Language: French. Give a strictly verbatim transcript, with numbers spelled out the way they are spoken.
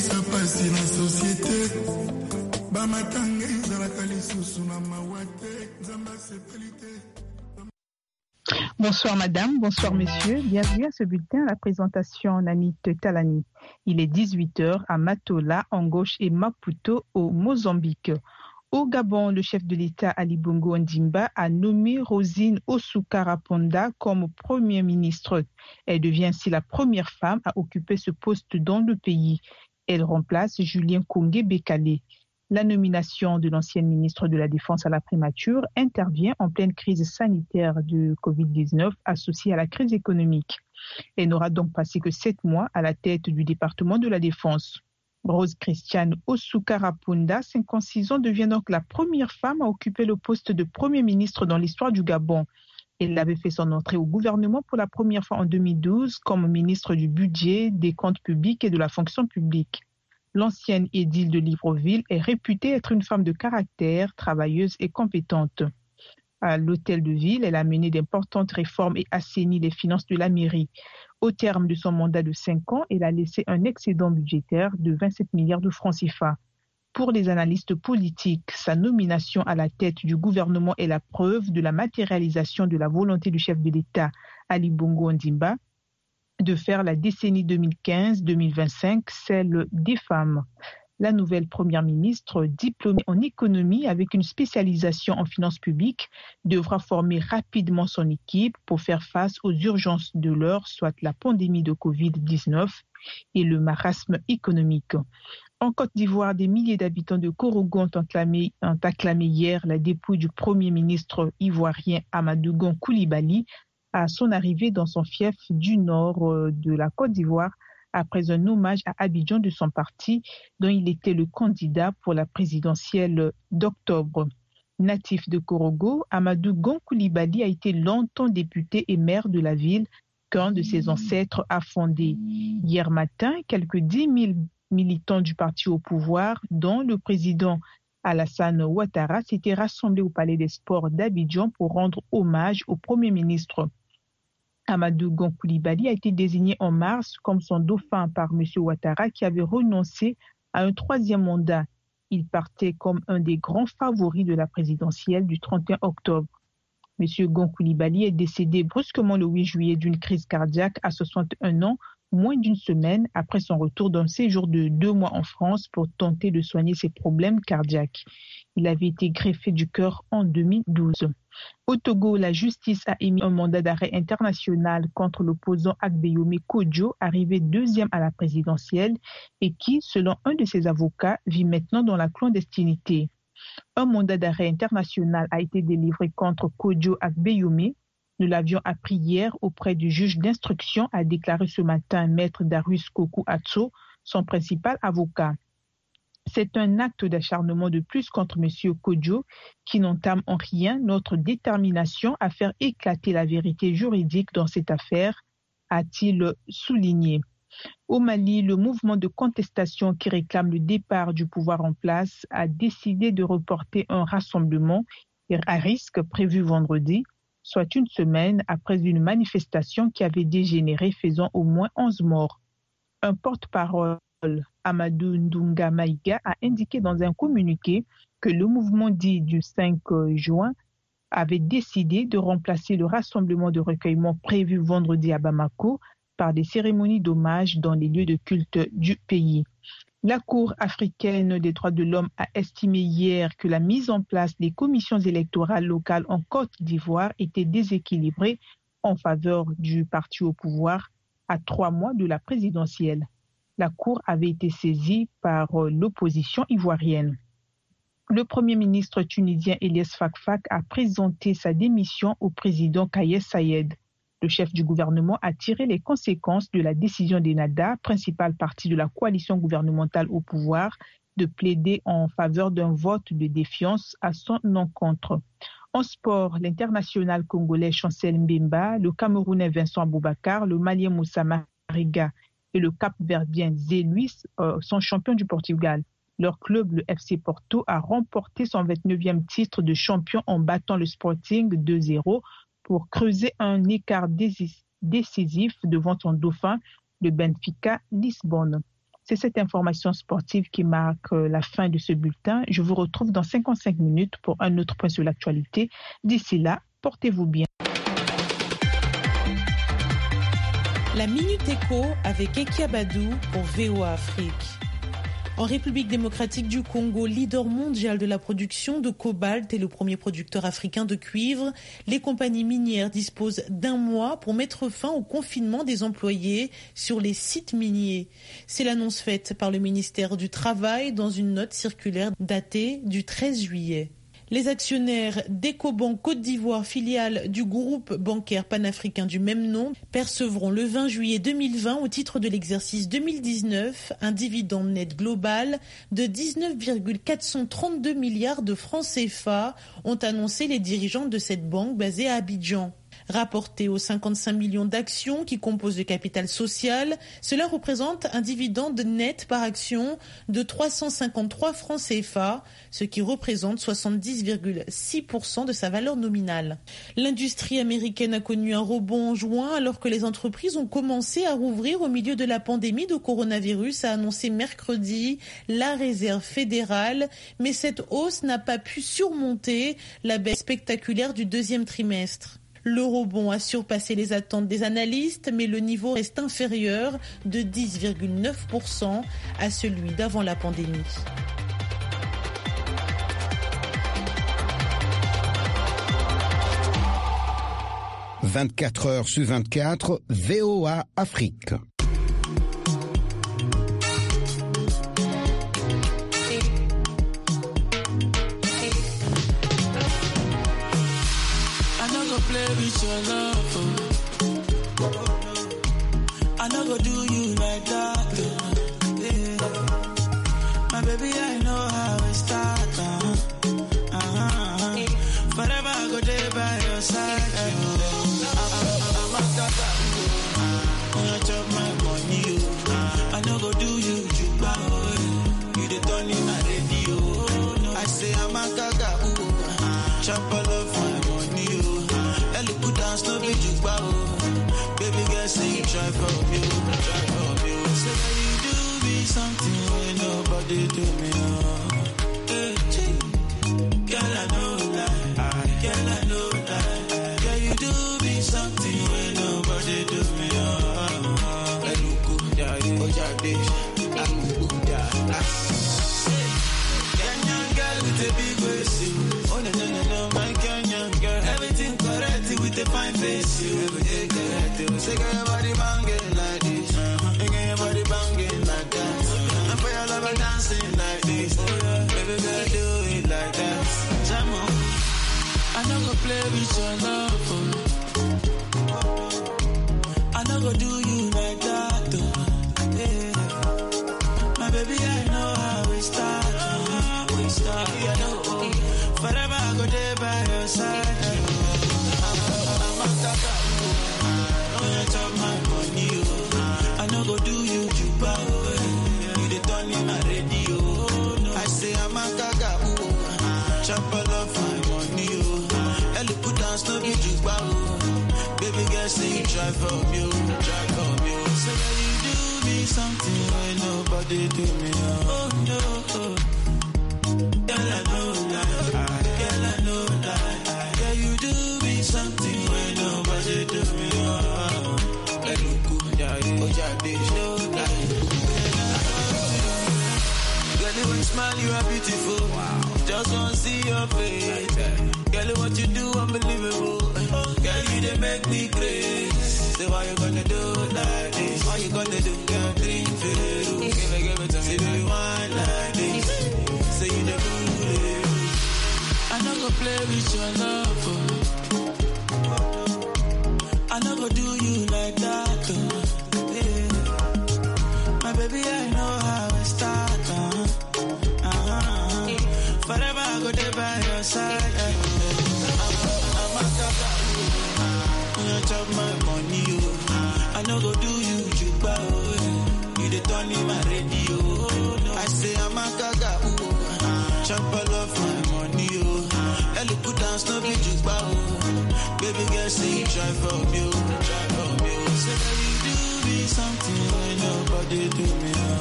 Bonsoir madame, bonsoir messieurs, bienvenue à ce bulletin à la présentation Nanit Talani. Il est dix-huit heures à Matola, en gauche et Maputo au Mozambique. Au Gabon, le chef de l'État Ali Bongo Ondimba a nommé Rosine Osukarapanda comme Premier ministre. Elle devient ainsi la première femme à occuper ce poste dans le pays. Elle remplace Julien Kongé Bekale. La nomination de l'ancienne ministre de la Défense à la primature intervient en pleine crise sanitaire de covid dix-neuf associée à la crise économique. Elle n'aura donc passé que sept mois à la tête du département de la Défense. Rose Christiane Osukarapunda, cinquante-six ans, devient donc la première femme à occuper le poste de Premier ministre dans l'histoire du Gabon. Elle avait fait son entrée au gouvernement pour la première fois en deux mille douze comme ministre du Budget, des Comptes publics et de la Fonction publique. L'ancienne édile de Libreville est réputée être une femme de caractère, travailleuse et compétente. À l'hôtel de ville, elle a mené d'importantes réformes et assaini les finances de la mairie. Au terme de son mandat de cinq ans, elle a laissé un excédent budgétaire de vingt-sept milliards de francs C F A. Pour les analystes politiques, sa nomination à la tête du gouvernement est la preuve de la matérialisation de la volonté du chef de l'État, Ali Bongo Ondimba, de faire la décennie deux mille quinze deux mille vingt-cinq celle des femmes. La nouvelle première ministre, diplômée en économie avec une spécialisation en finances publiques, devra former rapidement son équipe pour faire face aux urgences de l'heure, soit la pandémie de covid dix-neuf et le marasme économique. En Côte d'Ivoire, des milliers d'habitants de Korogo ont acclamé, ont acclamé hier la dépouille du premier ministre ivoirien Amadou Gon Coulibaly à son arrivée dans son fief du nord de la Côte d'Ivoire après un hommage à Abidjan de son parti dont il était le candidat pour la présidentielle d'octobre. Natif de Korogo, Amadou Gon Coulibaly a été longtemps député et maire de la ville qu'un de ses ancêtres a fondé. Hier matin, quelques dix mille militants du parti au pouvoir, dont le président Alassane Ouattara, s'étaient rassemblés au Palais des Sports d'Abidjan pour rendre hommage au Premier ministre. Amadou Gon Coulibaly a été désigné en mars comme son dauphin par M. Ouattara qui avait renoncé à un troisième mandat. Il partait comme un des grands favoris de la présidentielle du trente et un octobre. M. Gon Coulibaly est décédé brusquement le huit juillet d'une crise cardiaque à soixante et un ans, moins d'une semaine après son retour d'un séjour de deux mois en France pour tenter de soigner ses problèmes cardiaques. Il avait été greffé du cœur en deux mille douze. Au Togo, la justice a émis un mandat d'arrêt international contre l'opposant Agbeyome Kodjo, arrivé deuxième à la présidentielle et qui, selon un de ses avocats, vit maintenant dans la clandestinité. Un mandat d'arrêt international a été délivré contre Kodjo Agbeyome. Nous l'avions appris hier auprès du juge d'instruction, a déclaré ce matin maître Darius Kokou Atso, son principal avocat. C'est un acte d'acharnement de plus contre M. Kodjo qui n'entame en rien notre détermination à faire éclater la vérité juridique dans cette affaire, a-t-il souligné. Au Mali, le mouvement de contestation qui réclame le départ du pouvoir en place a décidé de reporter un rassemblement à risque prévu vendredi, soit une semaine après une manifestation qui avait dégénéré faisant au moins onze morts. Un porte-parole, Amadou Ndunga Maïga, a indiqué dans un communiqué que le mouvement dit du cinq juin avait décidé de remplacer le rassemblement de recueillement prévu vendredi à Bamako par des cérémonies d'hommage dans les lieux de culte du pays. La Cour africaine des droits de l'homme a estimé hier que la mise en place des commissions électorales locales en Côte d'Ivoire était déséquilibrée en faveur du parti au pouvoir à trois mois de la présidentielle. La Cour avait été saisie par l'opposition ivoirienne. Le Premier ministre tunisien Elias Fakfak a présenté sa démission au président Kais Saied. Le chef du gouvernement a tiré les conséquences de la décision d'Ennahda, principal parti de la coalition gouvernementale au pouvoir, de plaider en faveur d'un vote de défiance à son encontre. En sport, l'international congolais Chancel Mbemba, le Camerounais Vincent Aboubakar, le Malien Moussa Mariga et le Cap-Verdien Zé Luis euh, sont champions du Portugal. Leur club, le F C Porto, a remporté son vingt-neuvième titre de champion en battant le Sporting deux zéro pour creuser un écart décisif devant son dauphin, le Benfica Lisbonne. C'est cette information sportive qui marque la fin de ce bulletin. Je vous retrouve dans cinquante-cinq minutes pour un autre point sur l'actualité. D'ici là, portez-vous bien. La Minute Éco avec Ekia Badou pour V O A Afrique. En République démocratique du Congo, leader mondial de la production de cobalt et le premier producteur africain de cuivre, les compagnies minières disposent d'un mois pour mettre fin au confinement des employés sur les sites miniers. C'est l'annonce faite par le ministère du Travail dans une note circulaire datée du treize juillet. Les actionnaires d'Ecobank Côte d'Ivoire, filiale du groupe bancaire panafricain du même nom, percevront le vingt juillet deux mille vingt au titre de l'exercice deux mille dix-neuf un dividende net global de dix-neuf virgule quatre cent trente-deux milliards de francs C F A, ont annoncé les dirigeants de cette banque basée à Abidjan. Rapporté aux cinquante-cinq millions d'actions qui composent le capital social, cela représente un dividende net par action de trois cent cinquante-trois francs C F A, ce qui représente soixante-dix virgule six pour cent de sa valeur nominale. L'industrie américaine a connu un rebond en juin alors que les entreprises ont commencé à rouvrir au milieu de la pandémie de coronavirus, a annoncé mercredi la Réserve fédérale, mais cette hausse n'a pas pu surmonter la baisse spectaculaire du deuxième trimestre. Le rebond a surpassé les attentes des analystes, mais le niveau reste inférieur de dix virgule neuf pour cent à celui d'avant la pandémie. vingt-quatre heures sur vingt-quatre, V O A Afrique. With your love, oh. I never do you like that, oh. Yeah. My baby, I know how it starts. Uh-huh. Uh-huh. Forever I go there by your side. Oh. I'm a tata, oh. When I chop my money, oh. I never do you, you bow. You the turn in my radio. I say I'm a gaga, oh. Chop all of my money, oh. No be you bow, baby girl say you try for me, try for me. Say that you do me something when nobody do me. Oh, hey, girl I know lie, girl I know lie. Girl you do me something when nobody do me. Oh, I look good, yeah, oh yeah, this, I look good, yeah. Kenyan girl with a big waist, oh no no no no, my Kenyan girl, everything correct. With a fine face, you every day correct. Say, girl, your body banging like this. Uh-huh. Girl, your body banging like that. Uh-huh. And for your lover dancing like this. Oh, yeah. Baby, girl, do it like that. Jam on. I never play with your love. Oh. I never do you like that. Oh. Yeah. My baby, I know how we start. Uh-huh. We start. Yeah, no, oh. Forever I go there by your side. Oh. I no go do you, you bow. You the turn in my radio. I say I'm a gaga, ooh. Chop all of my money, oh. Ellie put down snow, you you bow. Baby girl, say you try for me, try for me. Say that you do me something when nobody do me. Oh no, girl I know lie, girl I know lie. Yeah, you do me something when nobody do me. Oh. Oh yeah, there's no lie. Girl, when you smile, you are beautiful. Wow. Just wanna see your face. Girl, what you do, unbelievable. Girl, you they make me crazy. Say, why you gonna do like this? Why you gonna do? Girl, drink for you. Give it, give it to me. Say, do you want like this? Say, you the good. I never play with your love. Oh. I never do you like that. Oh. Baby, I know how it starts. Uh-huh. Uh-huh. Forever I go there by your side. I'm a gaga. When I chop my money, oh. I know go do you, you bow. You the turn in my radio. I say I'm a gaga. Chop all of my money, oh. Ellie put down snow, you bow. Baby girl, say you try for me, try for me. Say that you do me something when nobody do me.